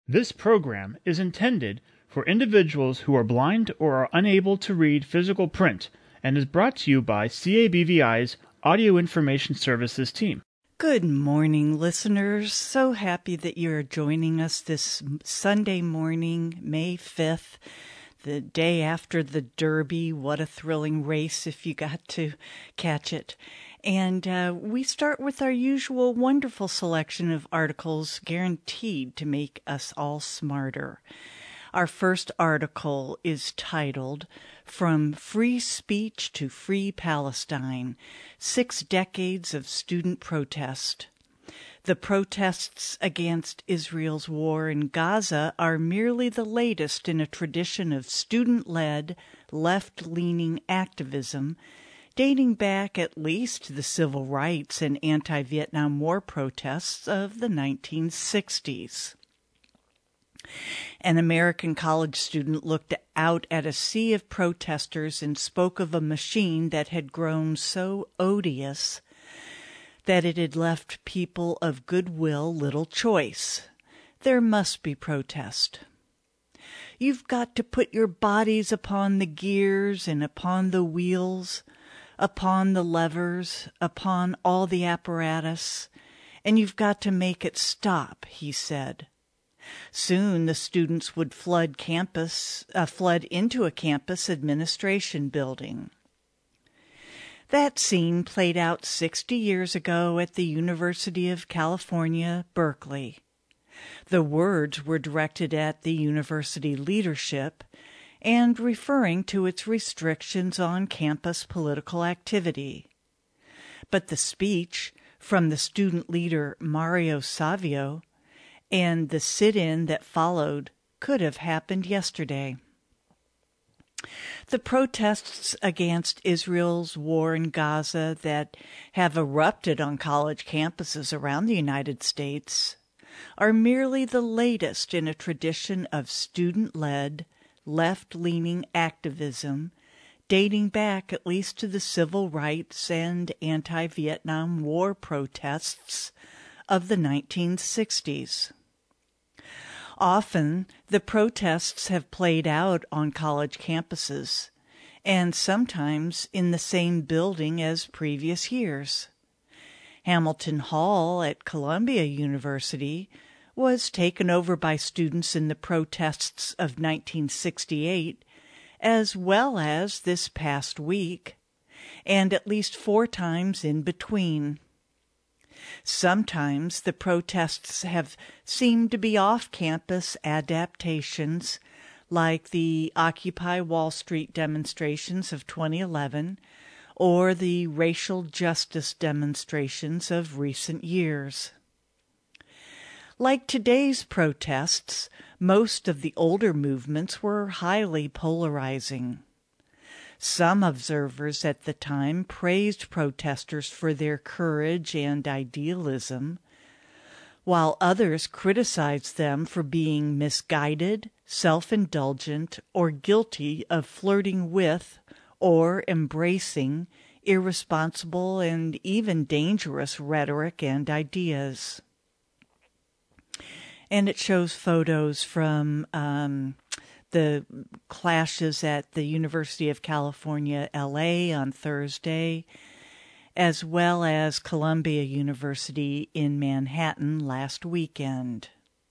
This program is intended for individuals who are blind or are unable to read physical print and is brought to you by CABVI's Audio Information Services team. Good morning, listeners. So happy that you're joining us this Sunday morning, May 5th, the day after the Derby. What a thrilling race if you got to catch it. And we start with our usual wonderful selection of articles guaranteed to make us all smarter. Our first article is titled, From Free Speech to Free Palestine, 6 Decades of Student Protest. The protests against Israel's war in Gaza are merely the latest in a tradition of student-led, left-leaning activism dating back at least to the civil rights and anti-Vietnam War protests of the 1960s. An American college student looked out at a sea of protesters and spoke of a machine that had grown so odious that it had left people of goodwill little choice. There must be protest. You've got to put your bodies upon the gears and upon the wheels, upon the levers, upon all the apparatus, and you've got to make it stop, he said. Soon the students would flood into a campus administration building. That scene played out 60 years ago at the University of California, Berkeley. The words were directed at the university leadership and referring to its restrictions on campus political activity. But the speech from the student leader Mario Savio and the sit-in that followed could have happened yesterday. The protests against Israel's war in Gaza that have erupted on college campuses around the United States are merely the latest in a tradition of student-led, left-leaning activism dating back at least to the civil rights and anti-Vietnam War protests of the 1960s. Often, the protests have played out on college campuses, and sometimes in the same building as previous years. Hamilton Hall at Columbia University was taken over by students in the protests of 1968, as well as this past week, and at least 4 times in between. Sometimes the protests have seemed to be off-campus adaptations, like the Occupy Wall Street demonstrations of 2011 or the racial justice demonstrations of recent years. Like today's protests, most of the older movements were highly polarizing. Some observers at the time praised protesters for their courage and idealism, while others criticized them for being misguided, self-indulgent, or guilty of flirting with or embracing irresponsible and even dangerous rhetoric and ideas. And it shows photos from the clashes at the University of California, LA on Thursday, as well as Columbia University in Manhattan last weekend.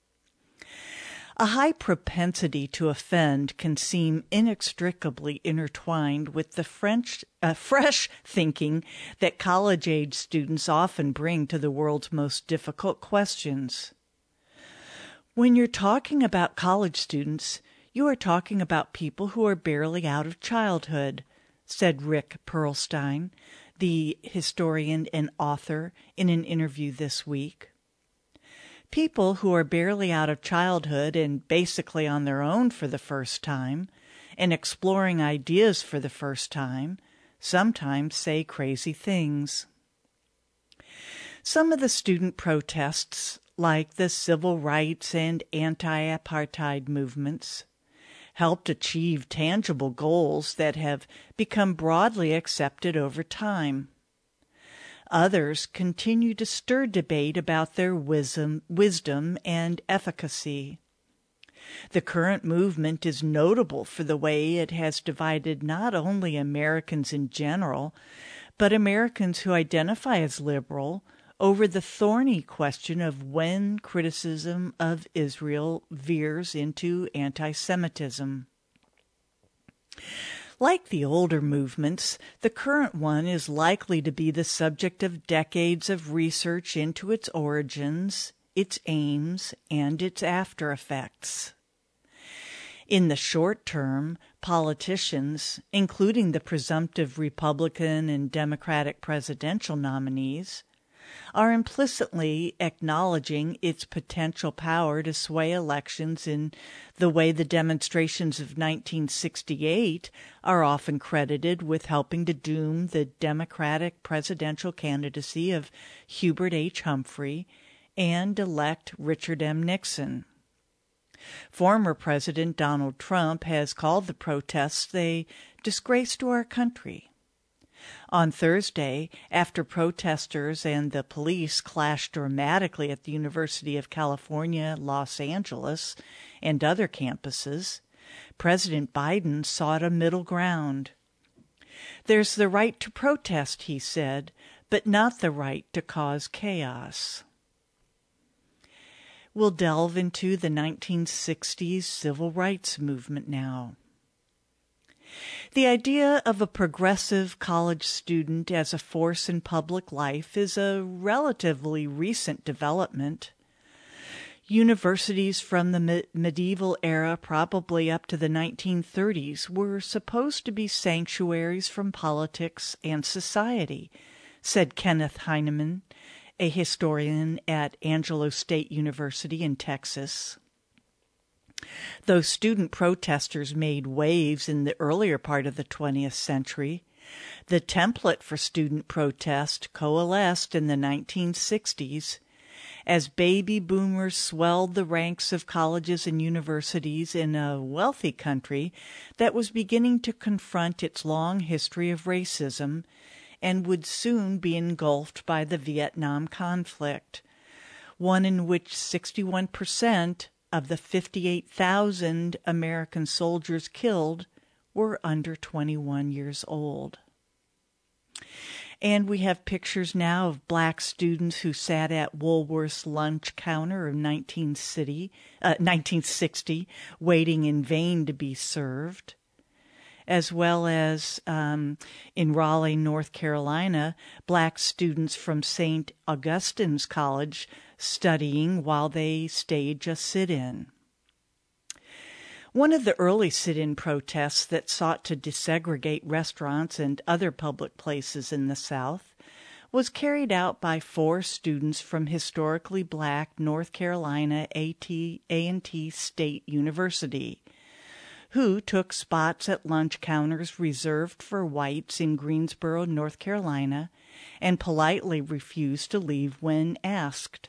A high propensity to offend can seem inextricably intertwined with the fresh thinking that college-age students often bring to the world's most difficult questions. When you're talking about college students, you are talking about people who are barely out of childhood, said Rick Perlstein, the historian and author, in an interview this week. People who are barely out of childhood and basically on their own for the first time and exploring ideas for the first time sometimes say crazy things. Some of the student protests, like the civil rights and anti-apartheid movements, helped achieve tangible goals that have become broadly accepted over time. Others continue to stir debate about their wisdom and efficacy. The current movement is notable for the way it has divided not only Americans in general, but Americans who identify as liberal over the thorny question of when criticism of Israel veers into anti-Semitism. Like the older movements, the current one is likely to be the subject of decades of research into its origins, its aims, and its after effects. In the short term, politicians, including the presumptive Republican and Democratic presidential nominees, are implicitly acknowledging its potential power to sway elections in the way the demonstrations of 1968 are often credited with helping to doom the Democratic presidential candidacy of Hubert H. Humphrey and elect Richard M. Nixon. Former President Donald Trump has called the protests a disgrace to our country. On Thursday, after protesters and the police clashed dramatically at the University of California, Los Angeles, and other campuses, President Biden sought a middle ground. "There's the right to protest," he said, "but not the right to cause chaos." We'll delve into the 1960s civil rights movement now. The idea of a progressive college student as a force in public life is a relatively recent development. Universities from the medieval era, probably up to the 1930s, were supposed to be sanctuaries from politics and society, said Kenneth Heineman, a historian at Angelo State University in Texas. Though student protesters made waves in the earlier part of the 20th century, the template for student protest coalesced in the 1960s as baby boomers swelled the ranks of colleges and universities in a wealthy country that was beginning to confront its long history of racism and would soon be engulfed by the Vietnam conflict, one in which 61% of the 58,000 American soldiers killed were under 21 years old. And we have pictures now of black students who sat at Woolworth's lunch counter in 1960, waiting in vain to be served, as well as in Raleigh, North Carolina, black students from St. Augustine's College studying while they stage a sit-in. One of the early sit-in protests that sought to desegregate restaurants and other public places in the South was carried out by 4 students from historically black North Carolina A&T State University, who took spots at lunch counters reserved for whites in Greensboro, North Carolina, and politely refused to leave when asked.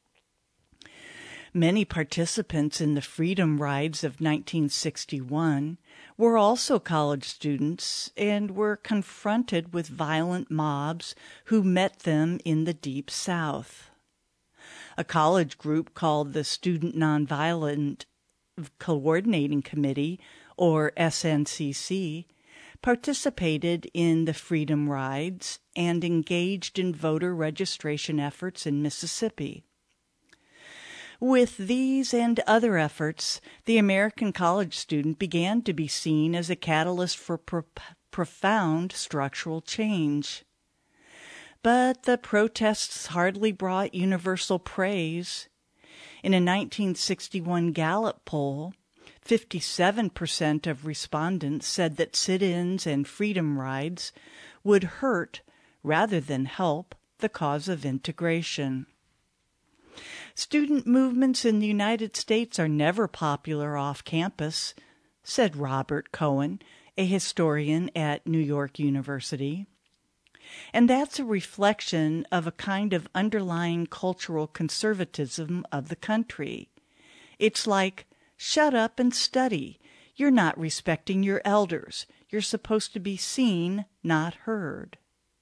Many participants in the Freedom Rides of 1961 were also college students and were confronted with violent mobs who met them in the Deep South. A college group called the Student Nonviolent Coordinating Committee, or SNCC, participated in the Freedom Rides and engaged in voter registration efforts in Mississippi. With these and other efforts, the American college student began to be seen as a catalyst for profound structural change. But the protests hardly brought universal praise. In a 1961 Gallup poll, 57% of respondents said that sit-ins and freedom rides would hurt rather than help the cause of integration. Student movements in the United States are never popular off campus, said Robert Cohen, a historian at New York University. And that's a reflection of a kind of underlying cultural conservatism of the country. It's like, shut up and study. You're not respecting your elders. You're supposed to be seen, not heard.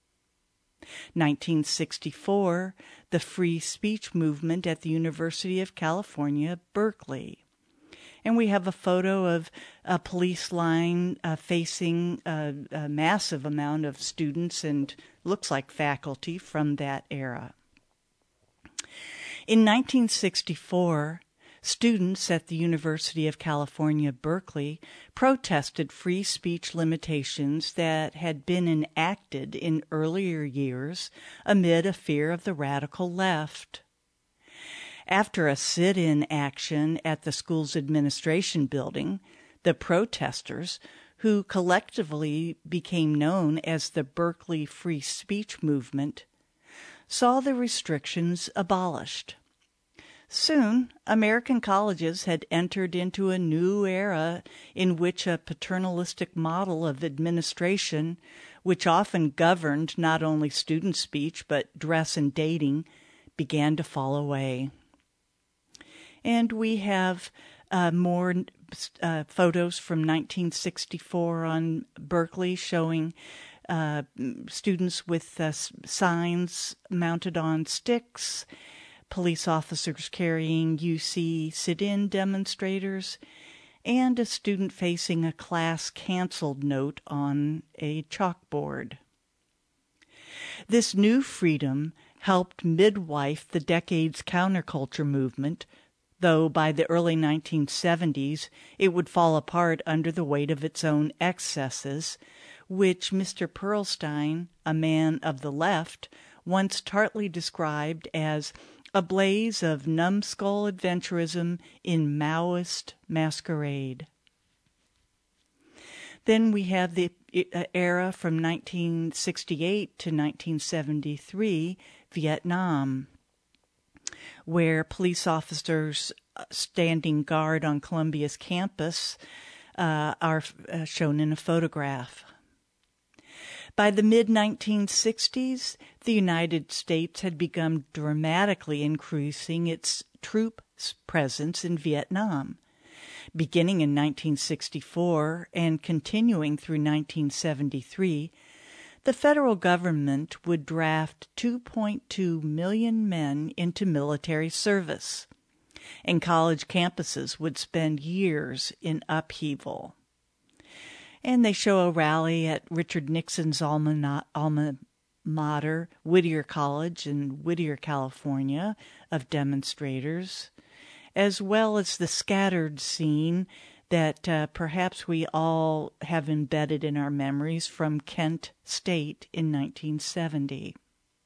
1964, the free speech movement at the University of California, Berkeley. And we have a photo of a police line facing a massive amount of students and looks like faculty from that era. In 1964, students at the University of California, Berkeley, protested free speech limitations that had been enacted in earlier years amid a fear of the radical left. After a sit-in action at the school's administration building, the protesters, who collectively became known as the Berkeley Free Speech Movement, saw the restrictions abolished. Soon, American colleges had entered into a new era in which a paternalistic model of administration, which often governed not only student speech but dress and dating, began to fall away. And we have more photos from 1964 on Berkeley showing students with signs mounted on sticks, police officers carrying UC sit-in demonstrators, and a student facing a class canceled note on a chalkboard. This new freedom helped midwife the decade's counterculture movement, though by the early 1970s it would fall apart under the weight of its own excesses, which Mr. Perlstein, a man of the left, once tartly described as a blaze of numbskull adventurism in Maoist masquerade. Then we have the era from 1968 to 1973, Vietnam, where police officers standing guard on Columbia's campus are shown in a photograph. By the mid-1960s, the United States had begun dramatically increasing its troop presence in Vietnam. Beginning in 1964 and continuing through 1973, the federal government would draft 2.2 million men into military service, and college campuses would spend years in upheaval. And they show a rally at Richard Nixon's alma mater, Whittier College in Whittier, California, of demonstrators, as well as the scattered scene that perhaps we all have embedded in our memories from Kent State in 1970.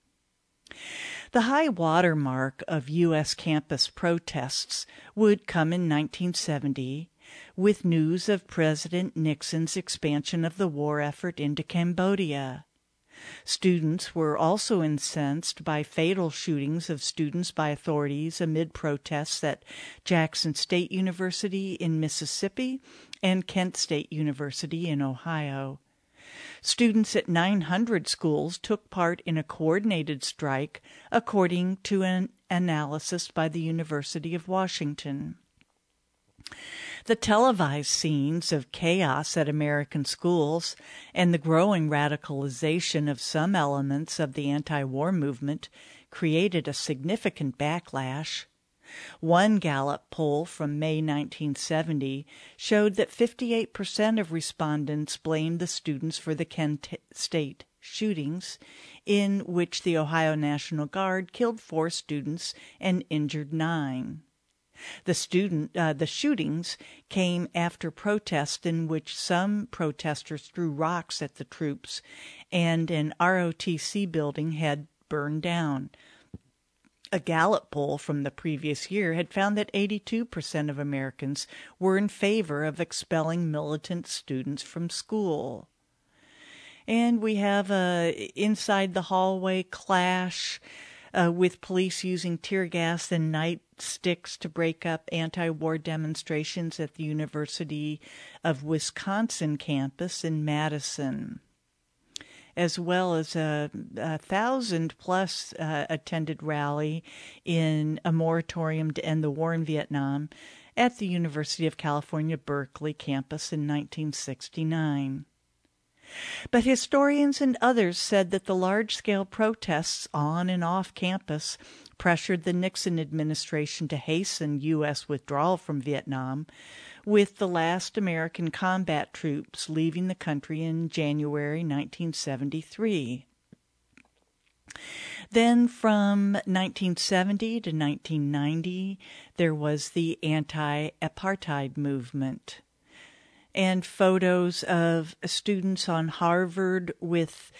The high water mark of U.S. campus protests would come in 1970 with news of President Nixon's expansion of the war effort into Cambodia. Students were also incensed by fatal shootings of students by authorities amid protests at Jackson State University in Mississippi and Kent State University in Ohio. Students at 900 schools took part in a coordinated strike, according to an analysis by the University of Washington. The televised scenes of chaos at American schools and the growing radicalization of some elements of the anti-war movement created a significant backlash. One Gallup poll from May 1970 showed that 58% of respondents blamed the students for the Kent State shootings, in which the Ohio National Guard killed 4 students and injured 9. The shootings came after protests in which some protesters threw rocks at the troops and an ROTC building had burned down. A Gallup poll from the previous year had found that 82% of Americans were in favor of expelling militant students from school. And we have a inside the hallway clash with police using tear gas and nightsticks to break up anti-war demonstrations at the University of Wisconsin campus in Madison, as well as a 1,000-plus attended rally in a moratorium to end the war in Vietnam at the University of California, Berkeley campus in 1969. But historians and others said that the large-scale protests on and off campus pressured the Nixon administration to hasten U.S. withdrawal from Vietnam, with the last American combat troops leaving the country in January 1973. Then from 1970 to 1990, there was the anti-apartheid movement, and photos of students on Harvard with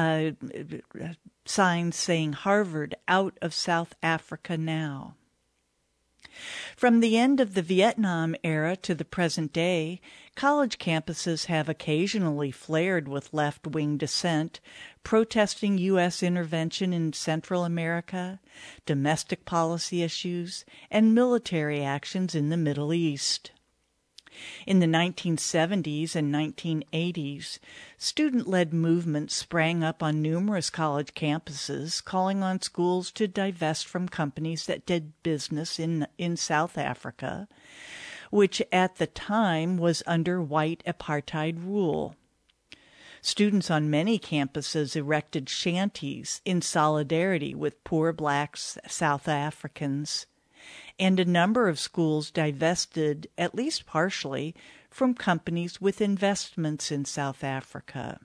signs saying "Harvard out of South Africa now." From the end of the Vietnam era to the present day, college campuses have occasionally flared with left-wing dissent, protesting U.S. intervention in Central America, domestic policy issues, and military actions in the Middle East. In the 1970s and 1980s, student-led movements sprang up on numerous college campuses, calling on schools to divest from companies that did business in South Africa, which at the time was under white apartheid rule. Students on many campuses erected shanties in solidarity with poor black South Africans, and a number of schools divested, at least partially, from companies with investments in South Africa.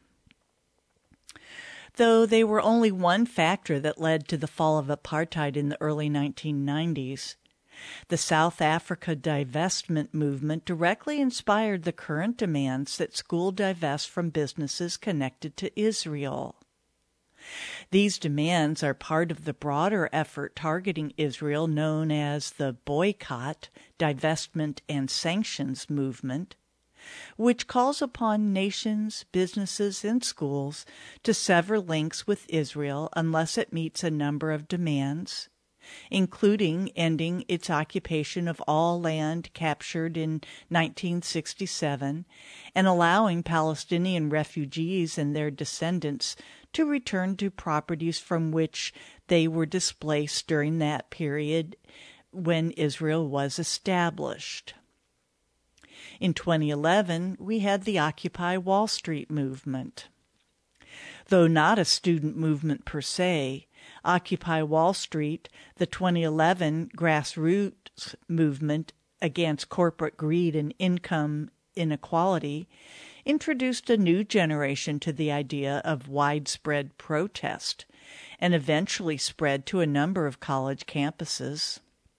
Though they were only one factor that led to the fall of apartheid in the early 1990s, the South Africa divestment movement directly inspired the current demands that school divest from businesses connected to Israel. These demands are part of the broader effort targeting Israel known as the Boycott, Divestment, and Sanctions movement, which calls upon nations, businesses, and schools to sever links with Israel unless it meets a number of demands, including ending its occupation of all land captured in 1967 and allowing Palestinian refugees and their descendants to return to properties from which they were displaced during that period when Israel was established. In 2011, we had the Occupy Wall Street movement. Though not a student movement per se, Occupy Wall Street, the 2011 grassroots movement against corporate greed and income inequality, introduced a new generation to the idea of widespread protest and eventually spread to a number of college campuses.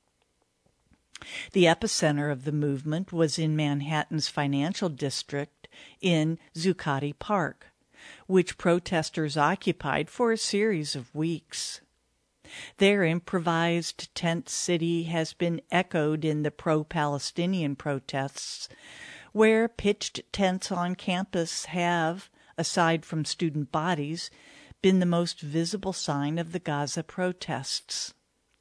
The epicenter of the movement was in Manhattan's financial district in Zuccotti Park, which protesters occupied for a series of weeks. Their improvised tent city has been echoed in the pro-Palestinian protests, where pitched tents on campus have, aside from student bodies, been the most visible sign of the Gaza protests.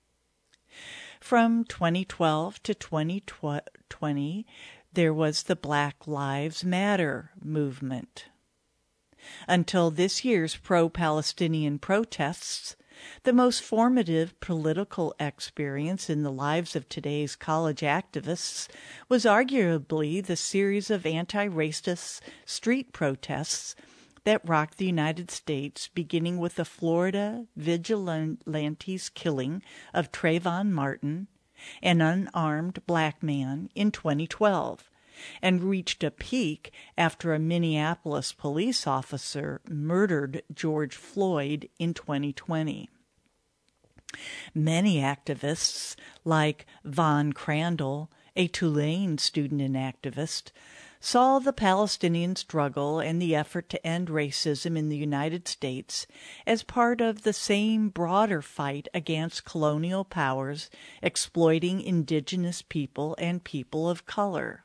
From 2012 to 2020, there was the Black Lives Matter movement. Until this year's pro-Palestinian protests, the most formative political experience in the lives of today's college activists was arguably the series of anti-racist street protests that rocked the United States, beginning with the Florida vigilantes' killing of Trayvon Martin, an unarmed black man, in 2012, and reached a peak after a Minneapolis police officer murdered George Floyd in 2020. Many activists, like Von Crandall, a Tulane student and activist, saw the Palestinian struggle and the effort to end racism in the United States as part of the same broader fight against colonial powers exploiting indigenous people and people of color.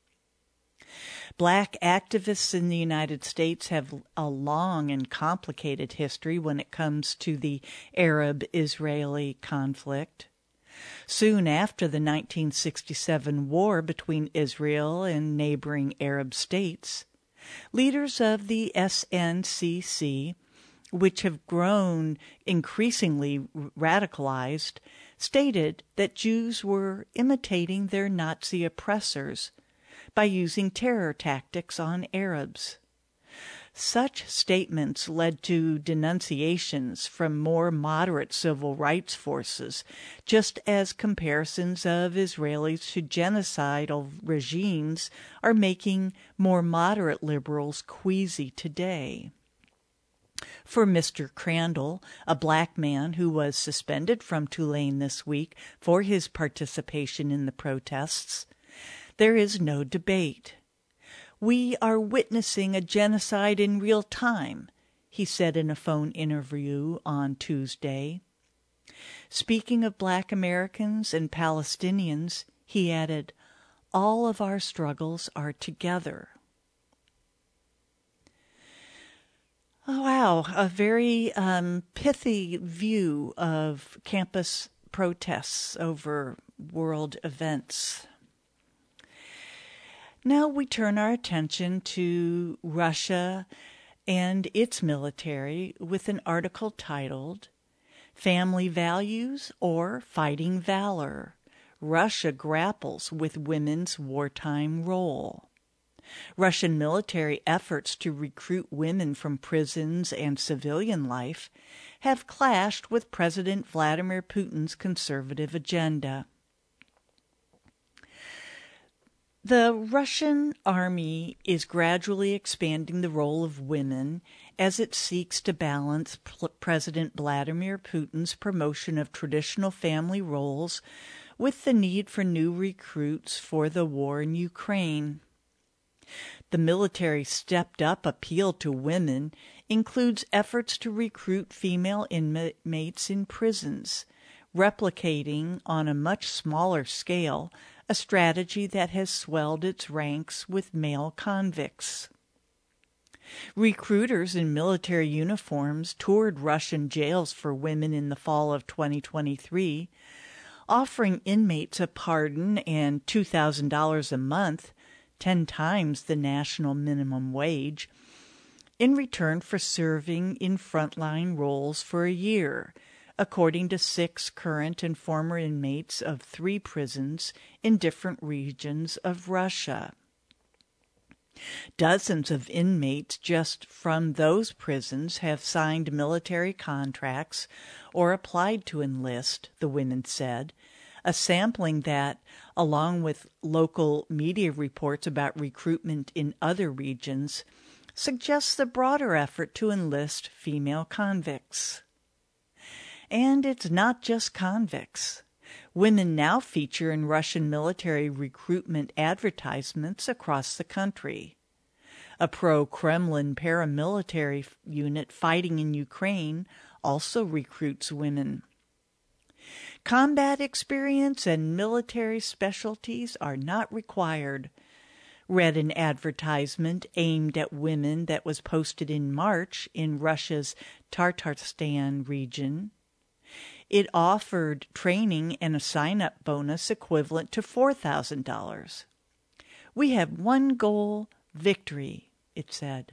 Black activists in the United States have a long and complicated history when it comes to the Arab-Israeli conflict. Soon after the 1967 war between Israel and neighboring Arab states, leaders of the SNCC, which have grown increasingly radicalized, stated that Jews were imitating their Nazi oppressors by using terror tactics on Arabs. Such statements led to denunciations from more moderate civil rights forces, just as comparisons of Israelis to genocidal regimes are making more moderate liberals queasy today. For Mr. Crandall, a black man who was suspended from Tulane this week for his participation in the protests, there is no debate. "We are witnessing a genocide in real time," he said in a phone interview on Tuesday. Speaking of Black Americans and Palestinians, he added, "All of our struggles are together." Oh, wow, a very pithy view of campus protests over world events. Now we turn our attention to Russia and its military with an article titled, "Family Values or Fighting Valor? Russia Grapples with Women's Wartime Role." Russian military efforts to recruit women from prisons and civilian life have clashed with President Vladimir Putin's conservative agenda. The Russian army is gradually expanding the role of women as it seeks to balance President Vladimir Putin's promotion of traditional family roles with the need for new recruits for the war in Ukraine. The military stepped-up appeal to women includes efforts to recruit female inmates in prisons, replicating on a much smaller scale a strategy that has swelled its ranks with male convicts. Recruiters in military uniforms toured Russian jails for women in the fall of 2023, offering inmates a pardon and $2,000 a month, 10 times the national minimum wage, in return for serving in frontline roles for a year, according to 6 current and former inmates of 3 prisons in different regions of Russia. Dozens of inmates just from those prisons have signed military contracts or applied to enlist, the women said, a sampling that, along with local media reports about recruitment in other regions, suggests a broader effort to enlist female convicts. And it's not just convicts. Women now feature in Russian military recruitment advertisements across the country. A pro-Kremlin paramilitary unit fighting in Ukraine also recruits women. Combat experience and military specialties are not required, read an advertisement aimed at women that was posted in March in Russia's Tatarstan region. It offered training and a sign-up bonus equivalent to $4,000. "We have one goal, victory," it said.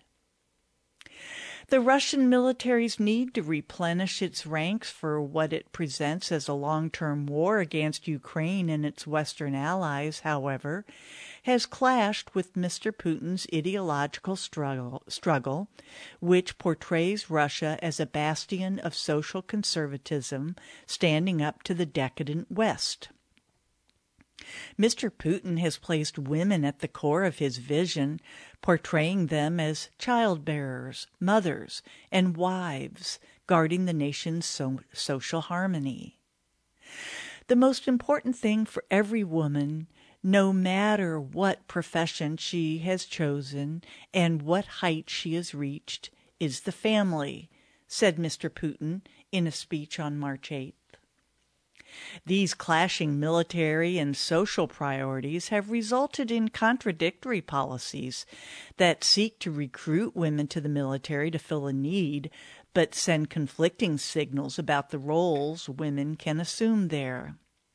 The Russian military's need to replenish its ranks for what it presents as a long-term war against Ukraine and its Western allies, however, has clashed with Mr. Putin's ideological struggle, which portrays Russia as a bastion of social conservatism standing up to the decadent West. Mr. Putin has placed women at the core of his vision, portraying them as child-bearers, mothers, and wives, guarding the nation's social harmony. The most important thing for every woman, no matter what profession she has chosen and what height she has reached, is the family, said Mr. Putin in a speech on March 8th. These clashing military and social priorities have resulted in contradictory policies that seek to recruit women to the military to fill a need, but send conflicting signals about the roles women can assume there.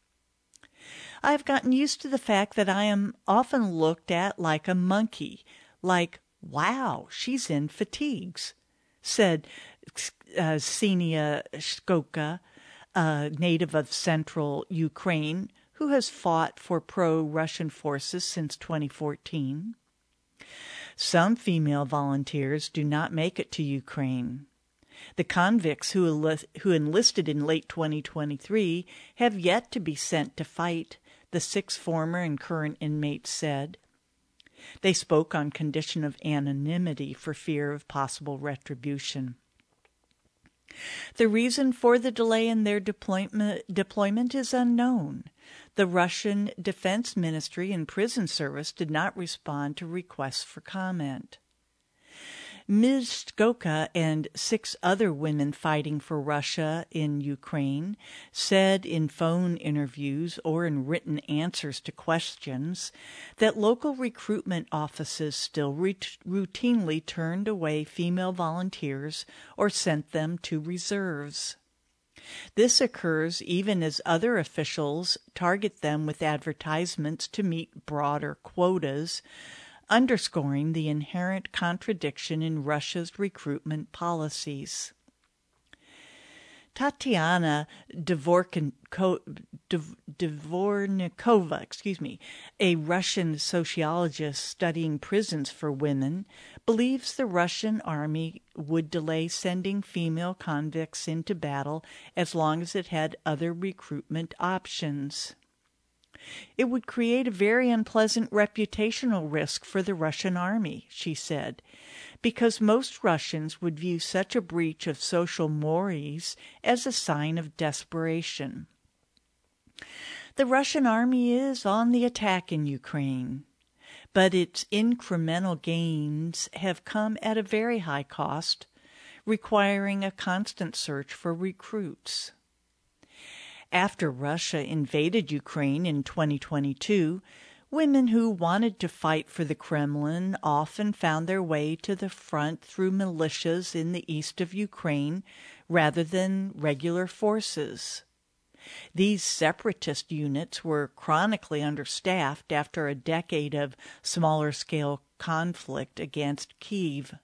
"I've gotten used to the fact that I am often looked at like a monkey, like, wow, she's in fatigues," said Ksenia Shkoka, a native of central Ukraine who has fought for pro-Russian forces since 2014. Some female volunteers do not make it to Ukraine. The convicts who enlisted in late 2023 have yet to be sent to fight, the 6 former and current inmates said. They spoke on condition of anonymity for fear of possible retribution. The reason for the delay in their deployment is unknown. The Russian Defense Ministry and Prison Service did not respond to requests for comment. Ms. Skoka and 6 other women fighting for Russia in Ukraine said in phone interviews or in written answers to questions that local recruitment offices still routinely turned away female volunteers or sent them to reserves. This occurs even as other officials target them with advertisements to meet broader quotas, underscoring the inherent contradiction in Russia's recruitment policies. Tatiana Dvornikova, a Russian sociologist studying prisons for women, believes the Russian army would delay sending female convicts into battle as long as it had other recruitment options. It would create a very unpleasant reputational risk for the Russian army, she said, because most Russians would view such a breach of social mores as a sign of desperation. The Russian army is on the attack in Ukraine, but its incremental gains have come at a very high cost, requiring a constant search for recruits. After Russia invaded Ukraine in 2022, women who wanted to fight for the Kremlin often found their way to the front through militias in the east of Ukraine rather than regular forces. These separatist units were chronically understaffed after a decade of smaller-scale conflict against Kyiv.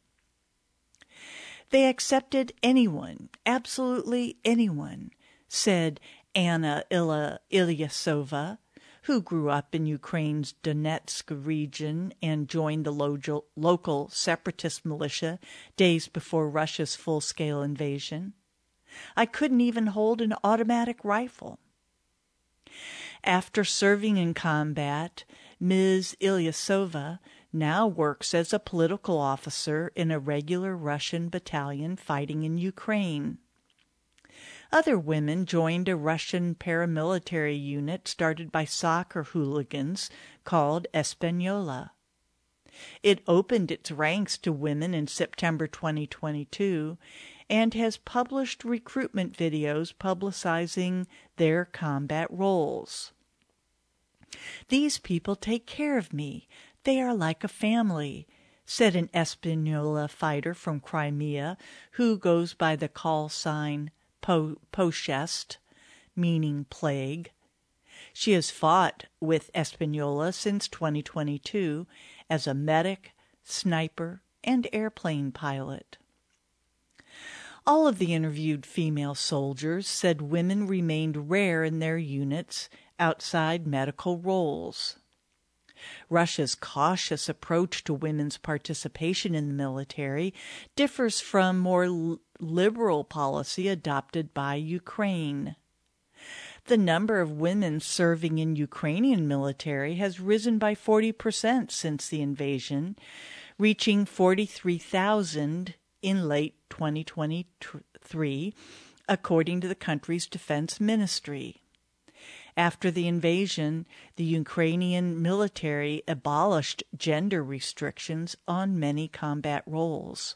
They accepted anyone, absolutely anyone, said Anna Ilyasova, who grew up in Ukraine's Donetsk region and joined the local separatist militia days before Russia's full-scale invasion. I couldn't even hold an automatic rifle. After serving in combat, Ms. Ilyasova now works as a political officer in a regular Russian battalion fighting in Ukraine. Other women joined a Russian paramilitary unit started by soccer hooligans called Espanola. It opened its ranks to women in September 2022 and has published recruitment videos publicizing their combat roles. These people take care of me. They are like a family, said an Espanola fighter from Crimea who goes by the call sign Poshest, meaning plague. She has fought with Espanola since 2022 as a medic, sniper, and airplane pilot. All of the interviewed female soldiers said women remained rare in their units outside medical roles. Russia's cautious approach to women's participation in the military differs from more liberal policy adopted by Ukraine. The number of women serving in Ukrainian military has risen by 40% since the invasion, reaching 43,000 in late 2023, according to the country's defense ministry. After the invasion, the Ukrainian military abolished gender restrictions on many combat roles.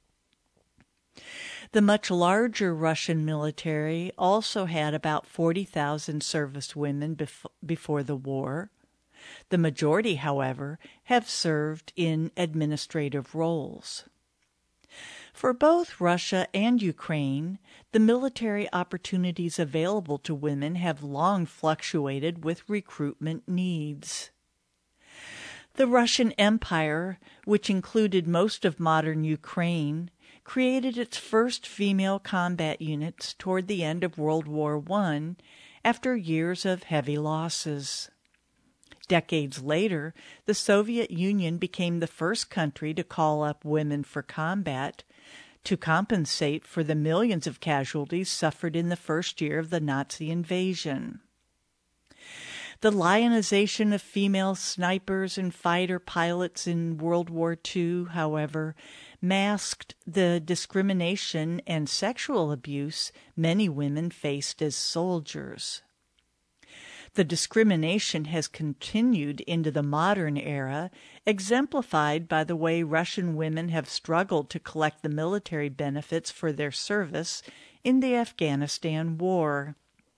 The much larger Russian military also had about 40,000 service women before the war. The majority, however, have served in administrative roles. For both Russia and Ukraine, the military opportunities available to women have long fluctuated with recruitment needs. The Russian Empire, which included most of modern Ukraine, created its first female combat units toward the end of World War I after years of heavy losses. Decades later, the Soviet Union became the first country to call up women for combat to compensate for the millions of casualties suffered in the first year of the Nazi invasion. The lionization of female snipers and fighter pilots in World War II, however, masked the discrimination and sexual abuse many women faced as soldiers. The discrimination has continued into the modern era, exemplified by the way Russian women have struggled to collect the military benefits for their service in the Afghanistan war.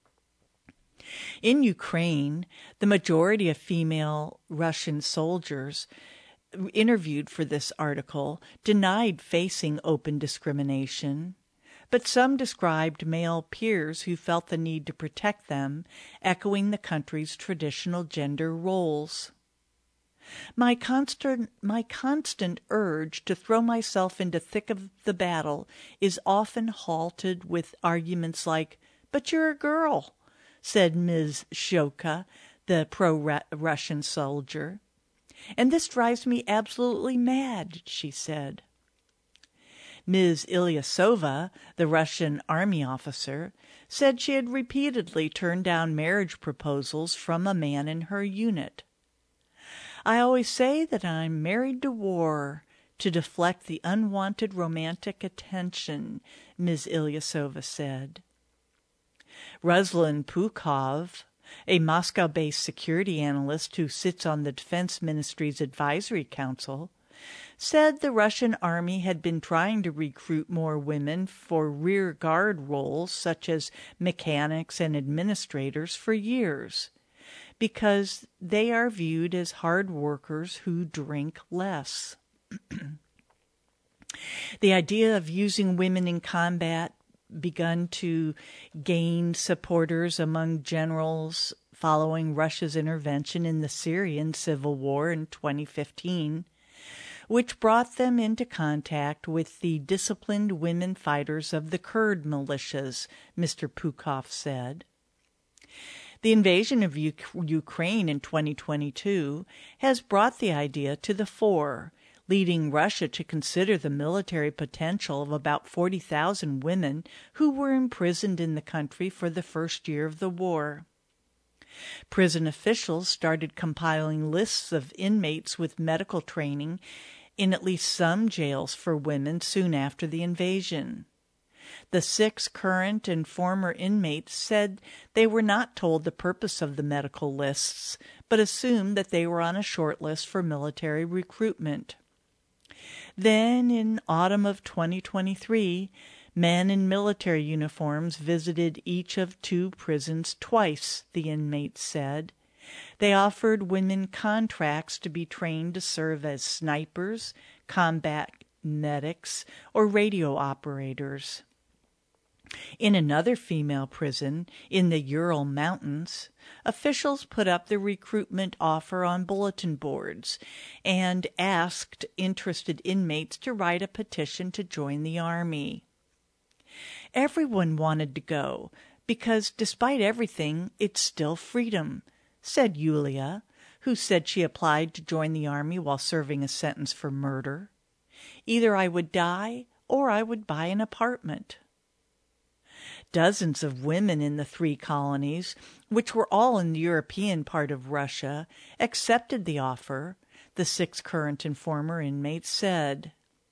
In Ukraine, the majority of female Russian soldiers interviewed for this article denied facing open discrimination, but some described male peers who felt the need to protect them, echoing the country's traditional gender roles. My constant urge to throw myself into thick of the battle is often halted with arguments like, "But you're a girl," said Ms. Shoka, the pro-Russian soldier. "And this drives me absolutely mad," she said. Ms. Ilyasova, the Russian army officer, said she had repeatedly turned down marriage proposals from a man in her unit. "I always say that I'm married to war to deflect the unwanted romantic attention," Ms. Ilyasova said. Ruslan Pukov, a Moscow-based security analyst who sits on the Defense Ministry's Advisory Council, said the Russian army had been trying to recruit more women for rear guard roles such as mechanics and administrators for years, because they are viewed as hard workers who drink less. The idea of using women in combat begun to gain supporters among generals following Russia's intervention in the Syrian civil war in 2015, which brought them into contact with the disciplined women fighters of the Kurd militias, Mr. Pukov said. The invasion of Ukraine in 2022 has brought the idea to the fore, leading Russia to consider the military potential of about 40,000 women who were imprisoned in the country for the first year of the war. Prison officials started compiling lists of inmates with medical training in at least some jails for women soon after the invasion. The 6 current and former inmates said they were not told the purpose of the medical lists, but assumed that they were on a short list for military recruitment. Then, in autumn of 2023, men in military uniforms visited each of 2 prisons twice, the inmates said. They offered women contracts to be trained to serve as snipers, combat medics, or radio operators. In another female prison in the Ural Mountains, officials put up the recruitment offer on bulletin boards and asked interested inmates to write a petition to join the army. Everyone wanted to go because, despite everything, it's still freedom, said Yulia, who said she applied to join the army while serving a sentence for murder. Either I would die or I would buy an apartment. Dozens of women in the 3 colonies, which were all in the European part of Russia, accepted the offer, the 6 current and former inmates said.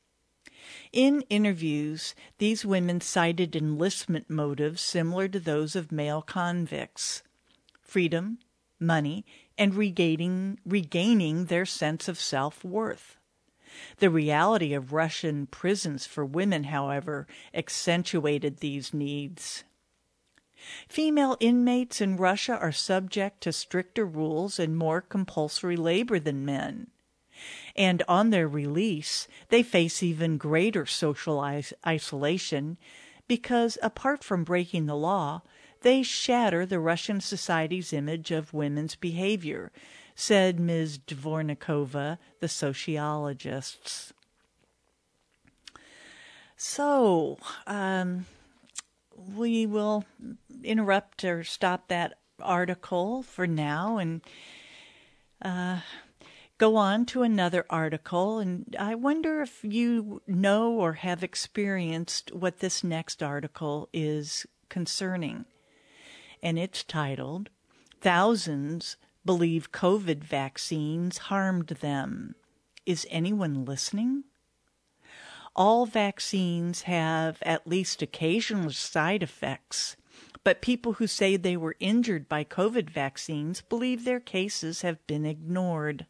In interviews, these women cited enlistment motives similar to those of male convicts: freedom, money, and regaining their sense of self-worth. The reality of Russian prisons for women, however, accentuated these needs. Female inmates in Russia are subject to stricter rules and more compulsory labor than men. And on their release, they face even greater social isolation because, apart from breaking the law, they shatter the Russian society's image of women's behavior, said Ms. Dvornikova, the sociologist. So, we will interrupt or stop that article for now and Go on to another article, and I wonder if you know or have experienced what this next article is concerning. And it's titled, "Thousands Believe COVID Vaccines Harmed Them. Is anyone listening?" All vaccines have at least occasional side effects, but people who say they were injured by COVID vaccines believe their cases have been ignored.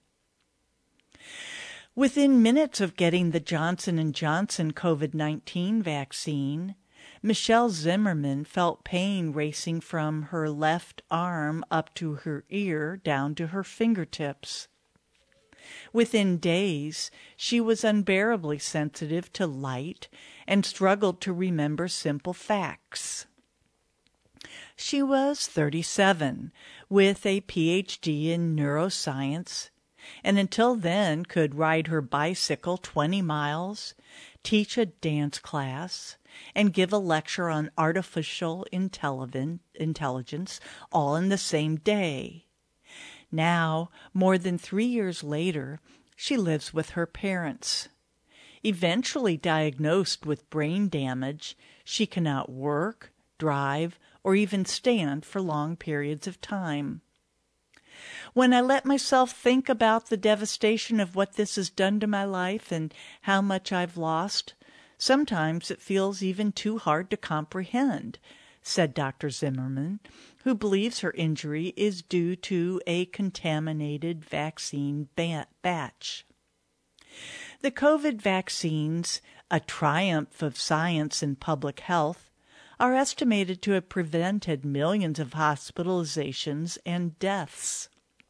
Within minutes of getting the Johnson & Johnson COVID-19 vaccine, Michelle Zimmerman felt pain racing from her left arm up to her ear down to her fingertips. Within days, she was unbearably sensitive to light and struggled to remember simple facts. She was 37, with a PhD in neuroscience, and until then could ride her bicycle 20 miles, teach a dance class, and give a lecture on artificial intelligence all in the same day. Now, more than 3 years later, she lives with her parents. Eventually diagnosed with brain damage, she cannot work, drive, or even stand for long periods of time. When I let myself think about the devastation of what this has done to my life and how much I've lost, sometimes it feels even too hard to comprehend, said Dr. Zimmerman, who believes her injury is due to a contaminated vaccine batch. The COVID vaccines, a triumph of science and public health, are estimated to have prevented millions of hospitalizations and deaths.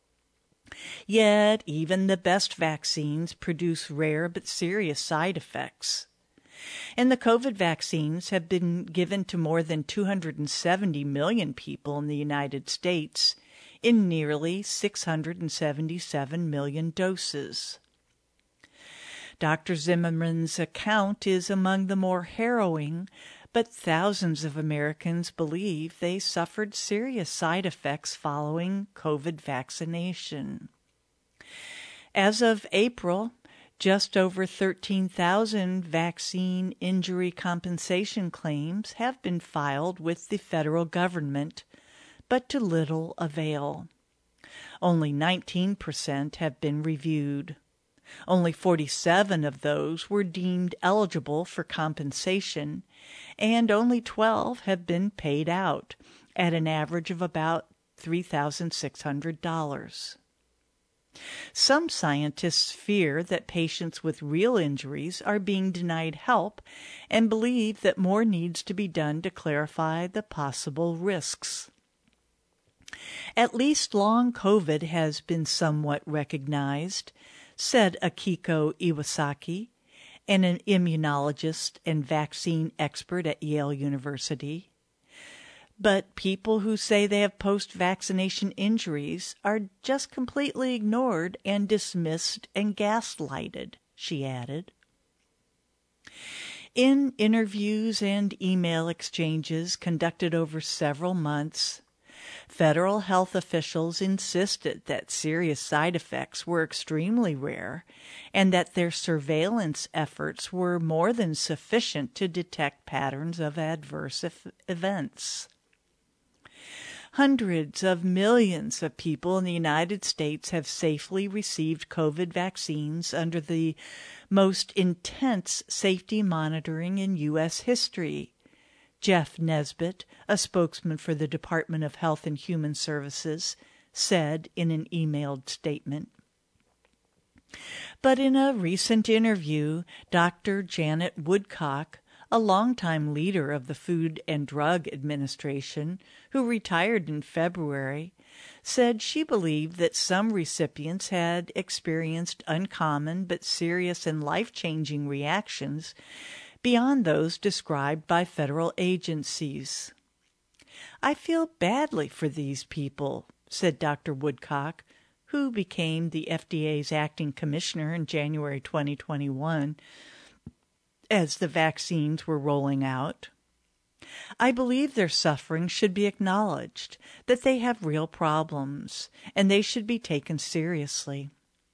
Yet, even the best vaccines produce rare but serious side effects. And the COVID vaccines have been given to more than 270 million people in the United States in nearly 677 million doses. Dr. Zimmerman's account is among the more harrowing, but thousands of Americans believe they suffered serious side effects following COVID vaccination. As of April, just over 13,000 vaccine injury compensation claims have been filed with the federal government, but to little avail. Only 19% have been reviewed. Only 47 of those were deemed eligible for compensation, and only 12 have been paid out, at an average of about $3,600. Some scientists fear that patients with real injuries are being denied help and believe that more needs to be done to clarify the possible risks. At least long COVID has been somewhat recognized, said Akiko Iwasaki, an immunologist and vaccine expert at Yale University. But people who say they have post-vaccination injuries are just completely ignored and dismissed and gaslighted, she added. In interviews and email exchanges conducted over several months, federal health officials insisted that serious side effects were extremely rare and that their surveillance efforts were more than sufficient to detect patterns of adverse events. Hundreds of millions of people in the United States have safely received COVID vaccines under the most intense safety monitoring in U.S. history, Jeff Nesbitt, a spokesman for the Department of Health and Human Services, said in an emailed statement. But in a recent interview, Dr. Janet Woodcock, a longtime leader of the Food and Drug Administration, who retired in February, said she believed that some recipients had experienced uncommon but serious and life-changing reactions beyond those described by federal agencies. "I feel badly for these people," said Dr. Woodcock, who became the FDA's acting commissioner in January 2021, as the vaccines were rolling out. I believe their suffering should be acknowledged, that they have real problems, and they should be taken seriously.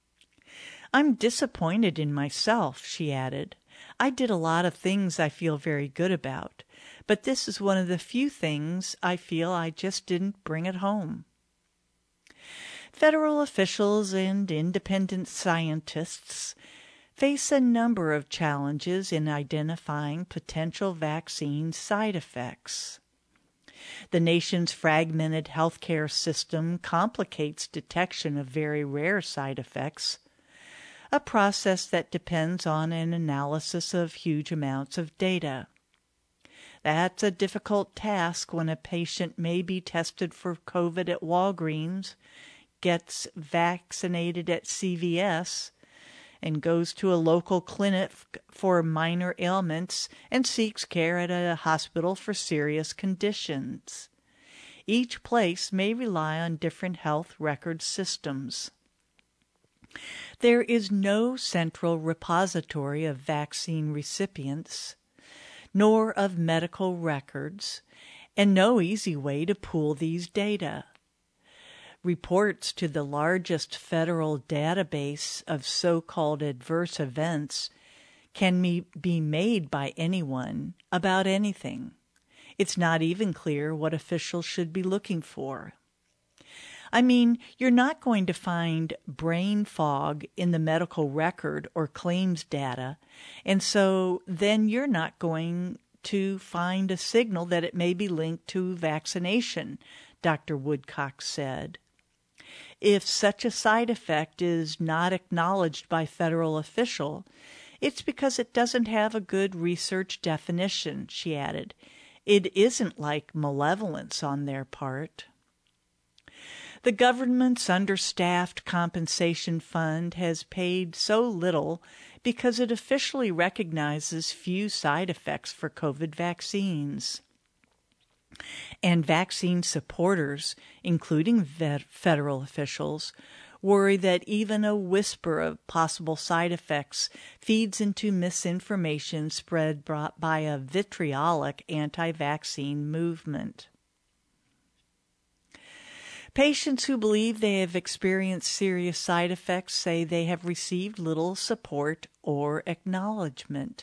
I'm disappointed in myself, she added. I did a lot of things I feel very good about, but this is one of the few things I feel I just didn't bring it home. Federal officials and independent scientists face a number of challenges in identifying potential vaccine side effects. The nation's fragmented healthcare system complicates detection of very rare side effects, a process that depends on an analysis of huge amounts of data. That's a difficult task when a patient may be tested for COVID at Walgreens, gets vaccinated at CVS, and goes to a local clinic for minor ailments and seeks care at a hospital for serious conditions. Each place may rely on different health record systems. There is no central repository of vaccine recipients, nor of medical records, and no easy way to pool these data. Reports to the largest federal database of so-called adverse events can be made by anyone about anything. It's not even clear what officials should be looking for. I mean, you're not going to find brain fog in the medical record or claims data, and so then you're not going to find a signal that it may be linked to vaccination, Dr. Woodcock said. If such a side effect is not acknowledged by federal official, it's because it doesn't have a good research definition, she added. It isn't like malevolence on their part. The government's understaffed compensation fund has paid so little because it officially recognizes few side effects for COVID vaccines. And vaccine supporters, including federal officials, worry that even a whisper of possible side effects feeds into misinformation spread by a vitriolic anti-vaccine movement. Patients who believe they have experienced serious side effects say they have received little support or acknowledgement.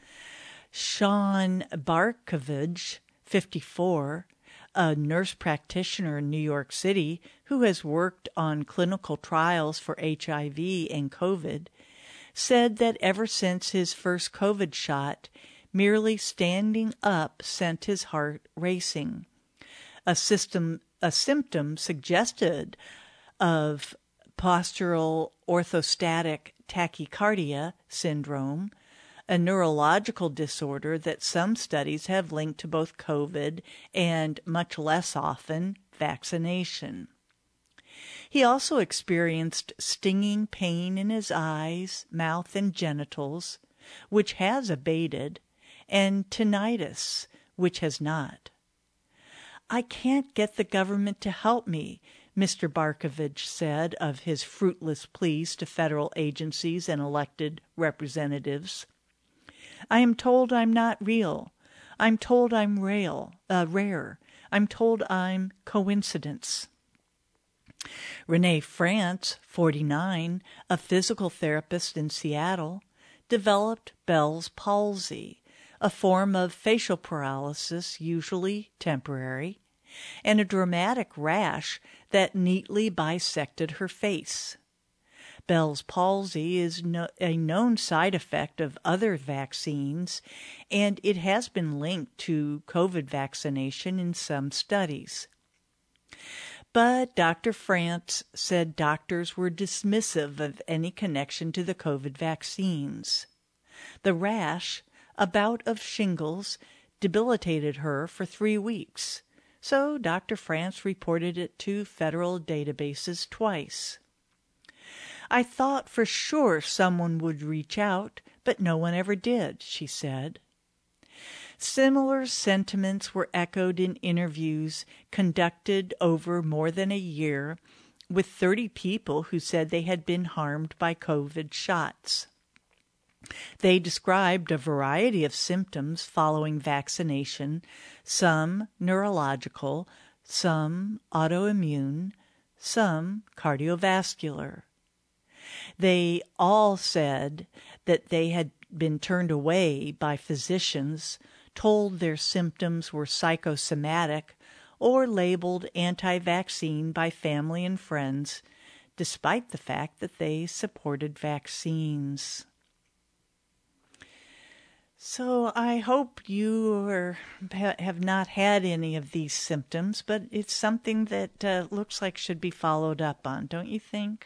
Sean Barkovich, 54, a nurse practitioner in New York City who has worked on clinical trials for HIV and COVID, said that ever since his first COVID shot, merely standing up sent his heart racing, a symptom suggested of postural orthostatic tachycardia syndrome, a neurological disorder that some studies have linked to both COVID and, much less often, vaccination. He also experienced stinging pain in his eyes, mouth, and genitals, which has abated, and tinnitus, which has not. I can't get the government to help me, Mr. Barkovich said of his fruitless pleas to federal agencies and elected representatives. I am told I'm not real. I'm told I'm rare. I'm told I'm coincidence. Renee France, 49, a physical therapist in Seattle, developed Bell's palsy, a form of facial paralysis, usually temporary, and a dramatic rash that neatly bisected her face. Bell's palsy is a known side effect of other vaccines, and it has been linked to COVID vaccination in some studies. But Dr. France said doctors were dismissive of any connection to the COVID vaccines. The rash, a bout of shingles, debilitated her for 3 weeks, so Dr. France reported it to federal databases twice. I thought for sure someone would reach out, but no one ever did, she said. Similar sentiments were echoed in interviews conducted over more than a year with 30 people who said they had been harmed by COVID shots. They described a variety of symptoms following vaccination, some neurological, some autoimmune, some cardiovascular. They all said that they had been turned away by physicians, told their symptoms were psychosomatic, or labeled anti-vaccine by family and friends, despite the fact that they supported vaccines. So I hope you have not had any of these symptoms, but it's something that looks like should be followed up on, don't you think?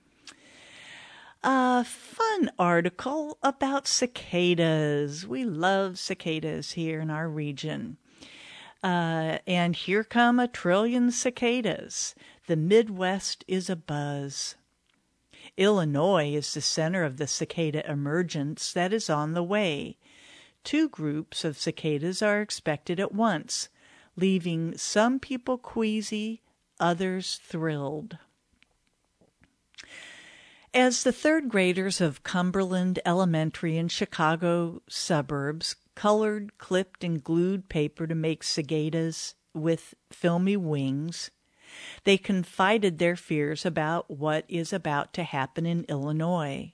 A fun article about cicadas. We love cicadas here in our region. And here come 1 trillion cicadas. The Midwest is abuzz. Illinois is the center of the cicada emergence that is on the way. 2 groups of cicadas are expected at once, leaving some people queasy, others thrilled. As the 3rd graders of Cumberland Elementary in Chicago suburbs colored, clipped, and glued paper to make cicadas with filmy wings, they confided their fears about what is about to happen in Illinois.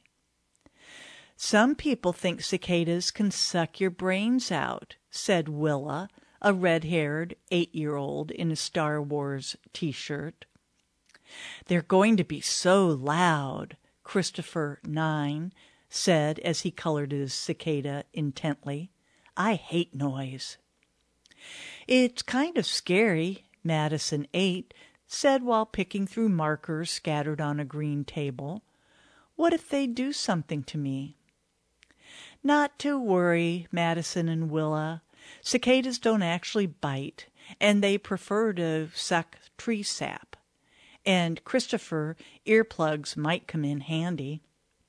Some people think cicadas can suck your brains out, said Willa, a red-haired 8-year-old in a Star Wars t-shirt. They're going to be so loud, Christopher, 9, said as he colored his cicada intently. I hate noise. It's kind of scary, Madison, 8, said while picking through markers scattered on a green table. What if they do something to me? Not to worry, Madison and Willa. Cicadas don't actually bite, and they prefer to suck tree sap. And Christopher, earplugs might come in handy.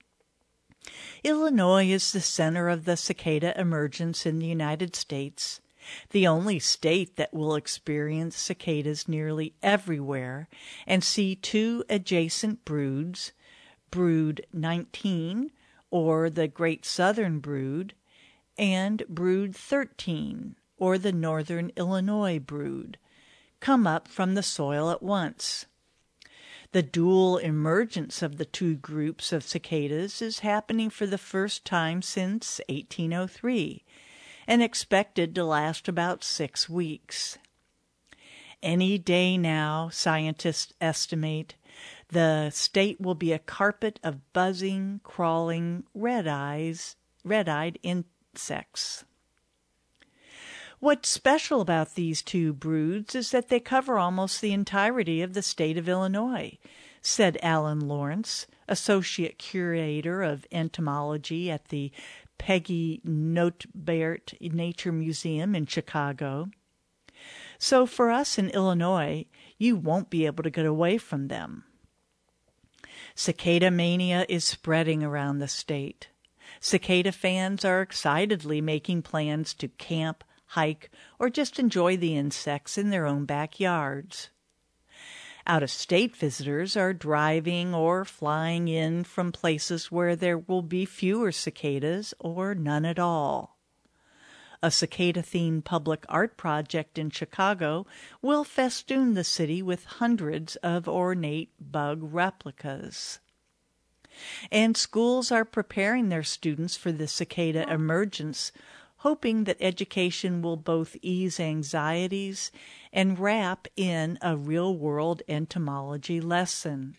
Illinois is the center of the cicada emergence in the United States, the only state that will experience cicadas nearly everywhere and see 2 adjacent broods, Brood 19, or the Great Southern Brood, and Brood 13, or the Northern Illinois Brood, come up from the soil at once. The dual emergence of the 2 groups of cicadas is happening for the first time since 1803, and expected to last about 6 weeks. Any day now, scientists estimate, the state will be a carpet of buzzing, crawling, red-eyed insects. What's special about these 2 broods is that they cover almost the entirety of the state of Illinois, said Alan Lawrence, Associate Curator of Entomology at the Peggy Notebaert Nature Museum in Chicago. So for us in Illinois, you won't be able to get away from them. Cicada mania is spreading around the state. Cicada fans are excitedly making plans to camp, hike, or just enjoy the insects in their own backyards. Out-of-state visitors are driving or flying in from places where there will be fewer cicadas or none at all. A cicada-themed public art project in Chicago will festoon the city with hundreds of ornate bug replicas. And schools are preparing their students for the cicada emergence, hoping that education will both ease anxieties and wrap in a real-world entomology lesson.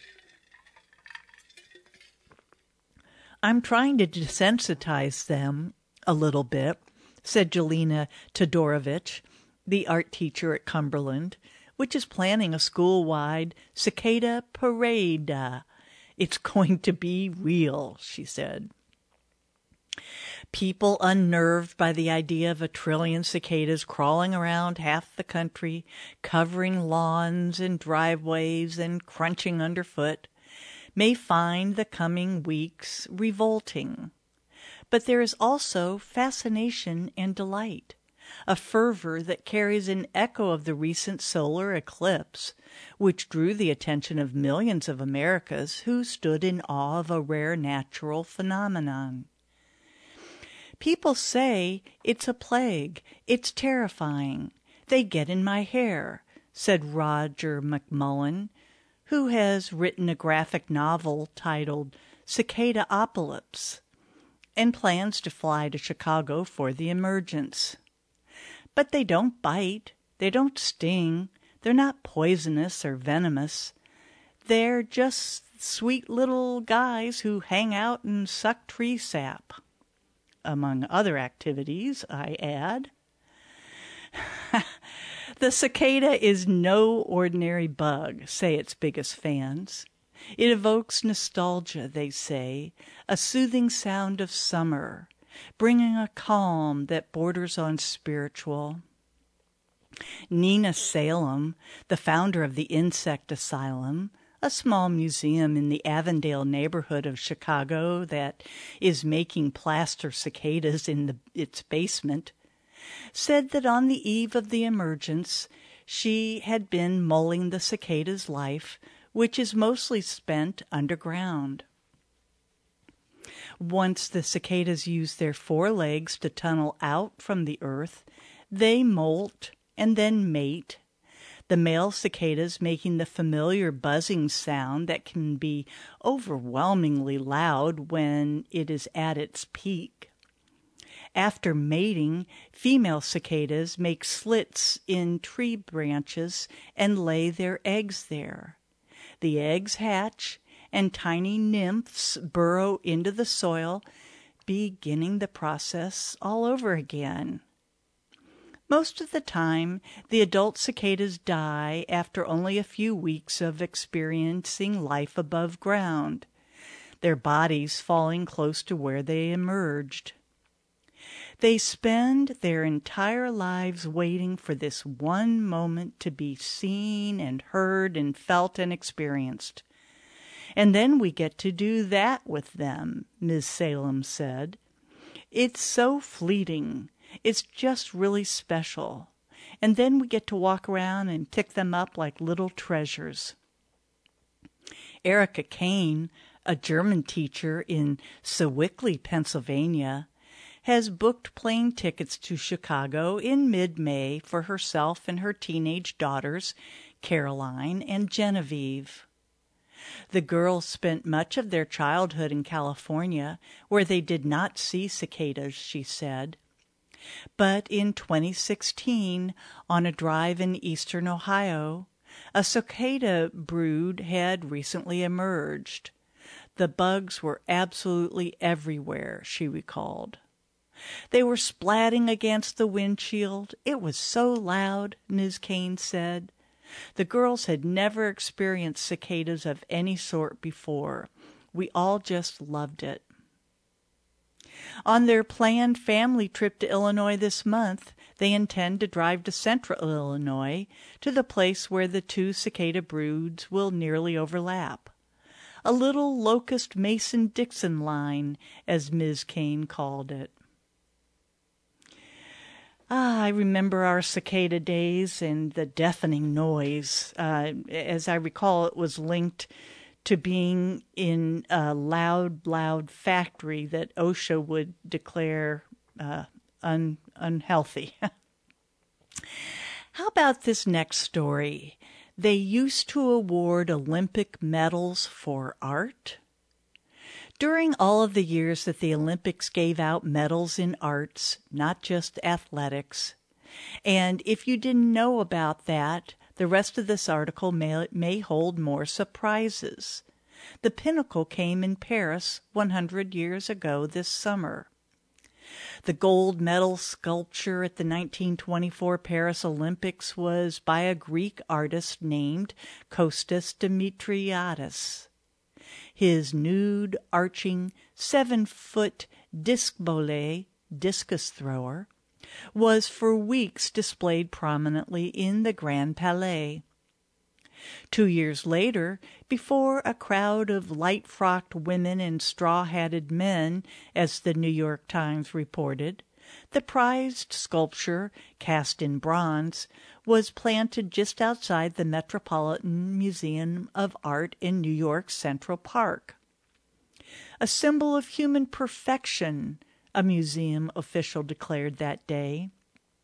I'm trying to desensitize them a little bit, said Jelena Todorovich, the art teacher at Cumberland, which is planning a school-wide cicada parade. It's going to be real, she said. People unnerved by the idea of 1 trillion cicadas crawling around half the country, covering lawns and driveways and crunching underfoot, may find the coming weeks revolting. But there is also fascination and delight, a fervor that carries an echo of the recent solar eclipse, which drew the attention of millions of Americans who stood in awe of a rare natural phenomenon. People say it's a plague, it's terrifying, They get in my hair, said Roger McMullen, who has written a graphic novel titled Cicadaopolis and plans to fly to Chicago for the emergence. But they don't bite, they don't sting, they're not poisonous or venomous. They're just sweet little guys who hang out and suck tree sap. Among other activities, I add. The cicada is no ordinary bug, say its biggest fans. It evokes nostalgia, they say, a soothing sound of summer, bringing a calm that borders on spiritual. Nina Salem, the founder of the Insect Asylum, a small museum in the Avondale neighborhood of Chicago that is making plaster cicadas in its basement, said that on the eve of the emergence, she had been mulling the cicada's life, which is mostly spent underground. Once the cicadas use their forelegs to tunnel out from the earth, they molt and then mate, the male cicadas making the familiar buzzing sound that can be overwhelmingly loud when it is at its peak. After mating, female cicadas make slits in tree branches and lay their eggs there. The eggs hatch, and tiny nymphs burrow into the soil, beginning the process all over again. Most of the time, the adult cicadas die after only a few weeks of experiencing life above ground, their bodies falling close to where they emerged. They spend their entire lives waiting for this one moment to be seen and heard and felt and experienced. And then we get to do that with them, Ms. Salem said. It's so fleeting. It's just really special. And then we get to walk around and pick them up like little treasures. Erica Kane, a German teacher in Sewickley, Pennsylvania, has booked plane tickets to Chicago in mid-May for herself and her teenage daughters, Caroline and Genevieve. The girls spent much of their childhood in California, where they did not see cicadas, she said. But in 2016, on a drive in eastern Ohio, a cicada brood had recently emerged. The bugs were absolutely everywhere, she recalled. They were splatting against the windshield. It was so loud, Ms. Kane said. The girls had never experienced cicadas of any sort before. We all just loved it. On their planned family trip to Illinois this month, they intend to drive to central Illinois, to the place where the two cicada broods will nearly overlap. A little locust Mason-Dixon line, as Ms. Kane called it. I remember our cicada days and the deafening noise. As I recall, it was linked to being in a loud factory that OSHA would declare unhealthy. How about this next story? They used to award Olympic medals for art. During all of the years that the Olympics gave out medals in arts, not just athletics, and if you didn't know about that, the rest of this article may hold more surprises. The pinnacle came in Paris 100 years ago this summer. The gold medal sculpture at the 1924 Paris Olympics was by a Greek artist named Kostas Dimitriadis. His nude, arching, 7-foot discbole, discus thrower, was for weeks displayed prominently in the Grand Palais. 2 years later, before a crowd of light-frocked women and straw-hatted men, as the New York Times reported, the prized sculpture, cast in bronze, was planted just outside the Metropolitan Museum of Art in New York's Central Park. A symbol of human perfection, a museum official declared that day.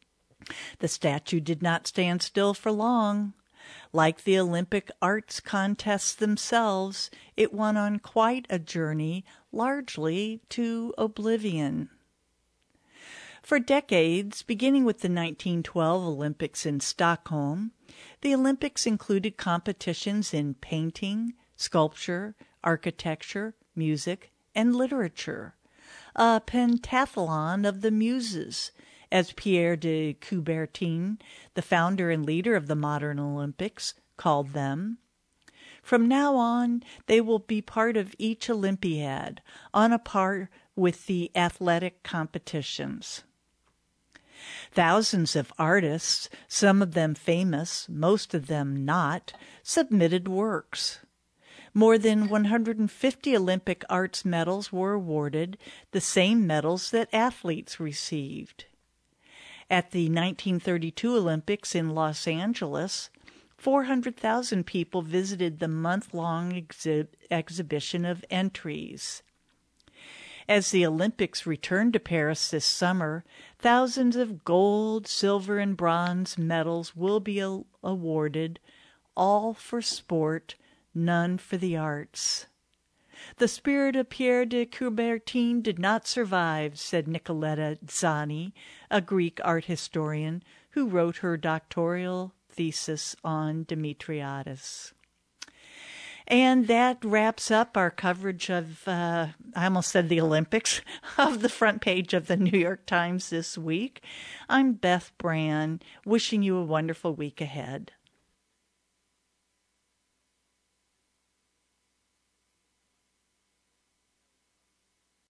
The statue did not stand still for long. Like the Olympic arts contests themselves, it went on quite a journey, largely to oblivion. For decades, beginning with the 1912 Olympics in Stockholm, the Olympics included competitions in painting, sculpture, architecture, music, and literature. A pentathlon of the muses, as Pierre de Coubertin, the founder and leader of the modern Olympics, called them. From now on, they will be part of each Olympiad, on a par with the athletic competitions. Thousands of artists, some of them famous, most of them not, submitted works. More than 150 Olympic arts medals were awarded, the same medals that athletes received. At the 1932 Olympics in Los Angeles, 400,000 people visited the month-long exhibition of entries. As the Olympics return to Paris this summer, thousands of gold, silver, and bronze medals will be awarded, all for sport, none for the arts. The spirit of Pierre de Coubertin did not survive, said Nicoletta Zani, a Greek art historian who wrote her doctoral thesis on Demetriadis. And that wraps up our coverage of, I almost said the Olympics, of the front page of the New York Times this week. I'm Beth Brand, wishing you a wonderful week ahead.